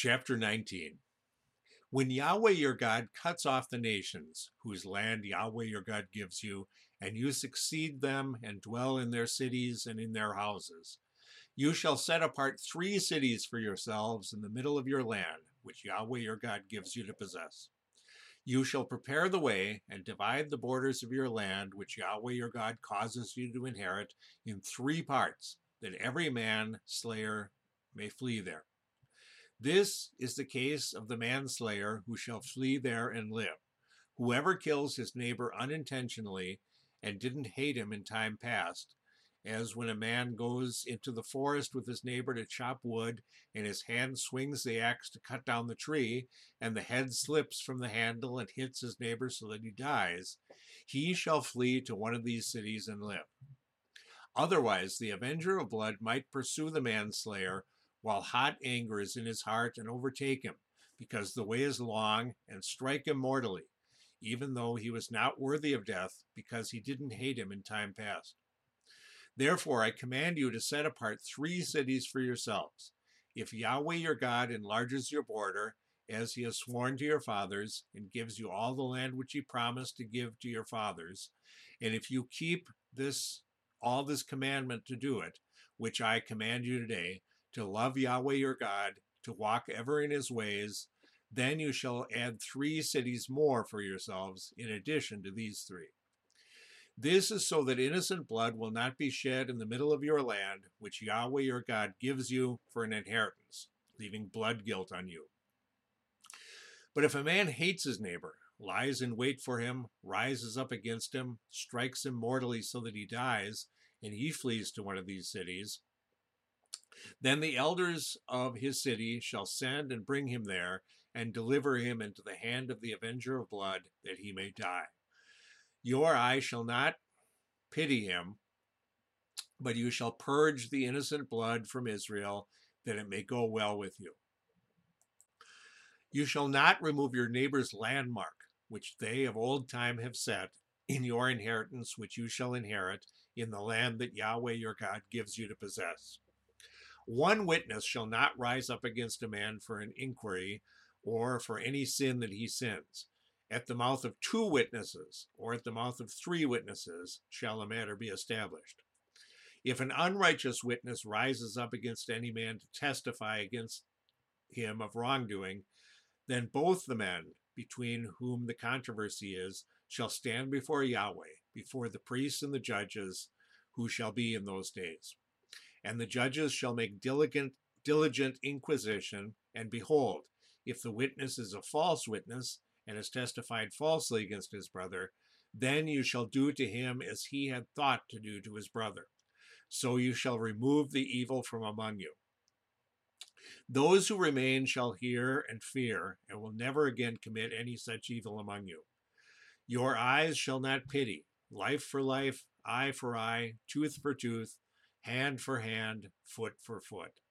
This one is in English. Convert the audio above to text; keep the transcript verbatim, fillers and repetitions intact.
Chapter nineteen. When Yahweh your God cuts off the nations, whose land Yahweh your God gives you, and you succeed them and dwell in their cities and in their houses, you shall set apart three cities for yourselves in the middle of your land, which Yahweh your God gives you to possess. You shall prepare the way and divide the borders of your land, which Yahweh your God causes you to inherit, in three parts, that every man slayer may flee there. This is the case of the manslayer who shall flee there and live. Whoever kills his neighbor unintentionally and didn't hate him in time past, as when a man goes into the forest with his neighbor to chop wood, and his hand swings the axe to cut down the tree, and the head slips from the handle and hits his neighbor so that he dies, he shall flee to one of these cities and live. Otherwise, the avenger of blood might pursue the manslayer while hot anger is in his heart and overtake him, because the way is long, and strike him mortally, even though he was not worthy of death, because he didn't hate him in time past. Therefore, I command you to set apart three cities for yourselves. If Yahweh your God enlarges your border, as he has sworn to your fathers, and gives you all the land which he promised to give to your fathers, and if you keep this all this commandment to do it, which I command you today, to love Yahweh your God, to walk ever in his ways, then you shall add three cities more for yourselves in addition to these three. This is so that innocent blood will not be shed in the middle of your land, which Yahweh your God gives you for an inheritance, leaving blood guilt on you. But if a man hates his neighbor, lies in wait for him, rises up against him, strikes him mortally so that he dies, and he flees to one of these cities, then the elders of his city shall send and bring him there, and deliver him into the hand of the avenger of blood, that he may die. Your eye shall not pity him, but you shall purge the innocent blood from Israel, that it may go well with you. You shall not remove your neighbor's landmark, which they of old time have set, in your inheritance which you shall inherit, in the land that Yahweh your God gives you to possess. One witness shall not rise up against a man for an inquiry, or for any sin that he sins. At the mouth of two witnesses, or at the mouth of three witnesses, shall a matter be established. If an unrighteous witness rises up against any man to testify against him of wrongdoing, then both the men between whom the controversy is shall stand before Yahweh, before the priests and the judges, who shall be in those days. And the judges shall make diligent, diligent inquisition, and behold, if the witness is a false witness, and has testified falsely against his brother, then you shall do to him as he had thought to do to his brother. So you shall remove the evil from among you. Those who remain shall hear and fear, and will never again commit any such evil among you. Your eyes shall not pity, life for life, eye for eye, tooth for tooth, hand for hand, foot for foot.